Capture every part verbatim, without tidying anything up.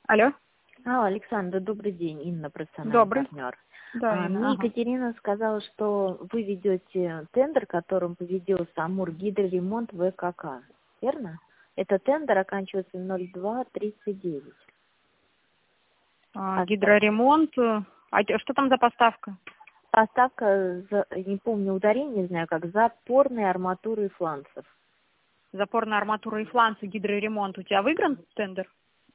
Алло. Алло, Александр, добрый день, Инна, профессиональный Добрый. партнер. Да, А, Инна. Мне Ага. Екатерина сказала, что вы ведете тендер, которым поведется Амур гидроремонт ВКК, верно? Это тендер оканчивается ноль два тридцать девять. А, Поставка, гидроремонт. э, А те- что там за поставка? поставка, за- не помню ударение, не знаю как, запорной арматуры и фланцев. Запорная арматура и фланцы, гидроремонт. У тебя выигран тендер?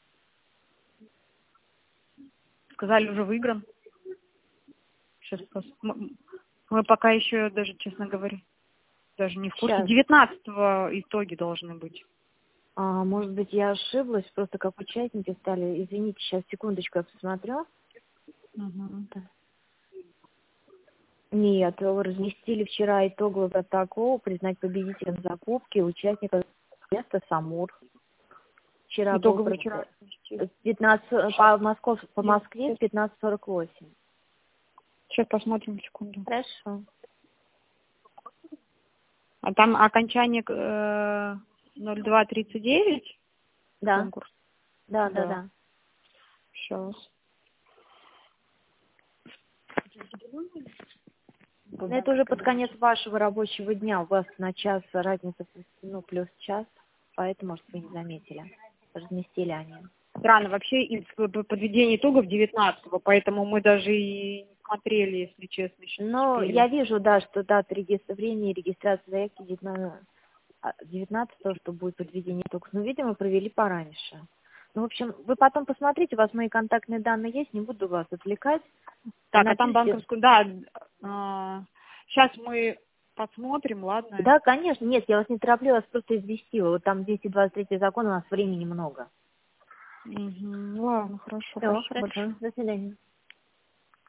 Сказали, уже выигран. Сейчас пос- м- Мы пока еще даже, честно говоря, даже не в курсе. Сейчас. девятнадцатого итоги должны быть. А, может быть, я ошиблась, просто как участники стали. Извините, сейчас, секундочку, я посмотрю. Мгм. Нет, разместили вчера итоговый протокол, признать победителем закупки участника места Самур. Вчера был Итоговый вчера. процесс пятнадцать по, Москов, по Москве в пятнадцать сорок восемь. Сейчас посмотрим, секунду. Хорошо. А там окончание э, ноль два тридцать девять Да, конкурс? да, да, Да. да. Сейчас. Но это уже под конец вашего рабочего дня. У вас на час разница, ну, плюс час, поэтому, может, вы не заметили. Разместили они. Странно, вообще и п- п- подведение итогов девятнадцатого, поэтому мы даже и не смотрели, если честно, еще не Но успели. я вижу, да, что дата регистр... время регистрации заявки девятнадцатого, что будет подведение итогов. Но, видимо, провели пораньше. Ну, в общем, вы потом посмотрите, у вас мои контактные данные есть, не буду вас отвлекать. Так, а там Напишите. банковскую, да, а, сейчас мы посмотрим, ладно? Да, конечно, нет, я вас не тороплю, я вас просто известила. Вот там двести двадцать третий закон, у нас времени много. Мгм, ладно, хорошо, Все, спасибо хорошо, большое. до свидания.